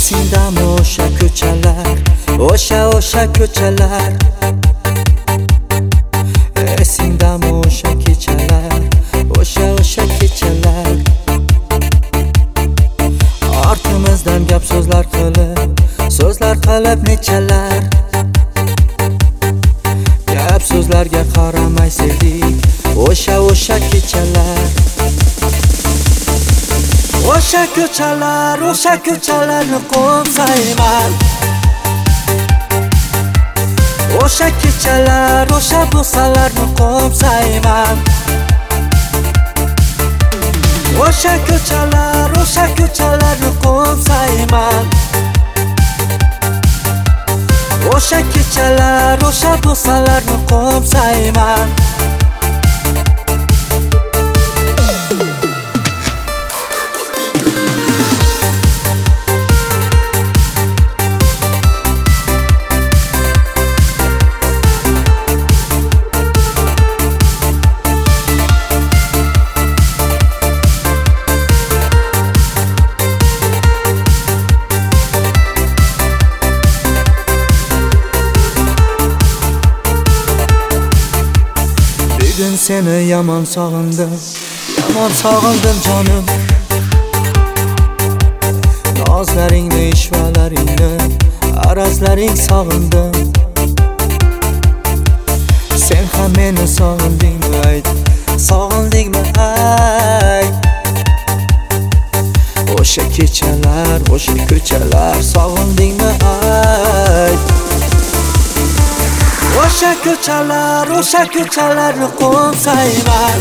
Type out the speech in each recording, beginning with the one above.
Esingdami o'sha ko'chalar, o'sha ko'chalar? Esingdami o'sha kechalar, o'sha kechalar? Ortimizdan gap so'zlar qilib nechalar? Gap so'zlarga qaramay sevdik o'sha kechalar. O'sha ko'chalarni qo'msayman. O'sha kechalar, o'sha bo'salarni qo'msayman. O'sha ko'chalarni qo'msayman. O'sha kechalar, o'sha bo'salarni qo'msayman. Bugun seni yomon sog'indim jonim. Nozlaringni, ishvalaringni, arazlaring sog'indim. Sen ham meni sog'indingmi ayt, sog'indingmi ayt? O'sha kechalar, o'sha ko'chalar sog'indingmi ayt? O'sha ko'chalarni qo'msayman.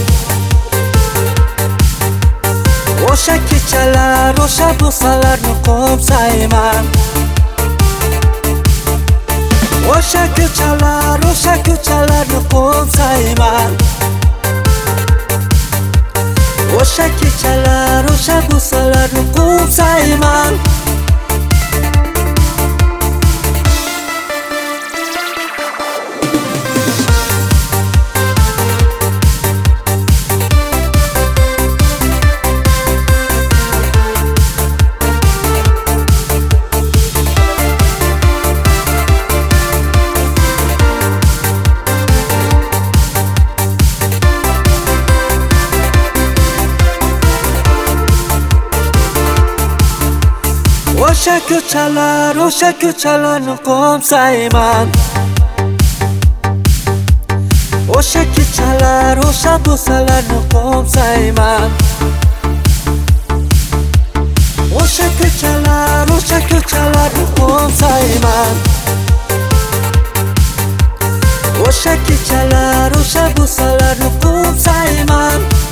O'sha kechalar, o'sha bo'salarni qo'msayman. O'sha ko'chalarni qo'msayman. O'sha kechalar, o'sha bo'salarni qo'msayman. O'sha ko'chalarni qo'msayman. O'sha kechalar, o'sha bo'salarni qo'msayman. O'sha ko'chalarni qo'msayman. O'sha kechalar, o'sha bo'salarni qo'msayman.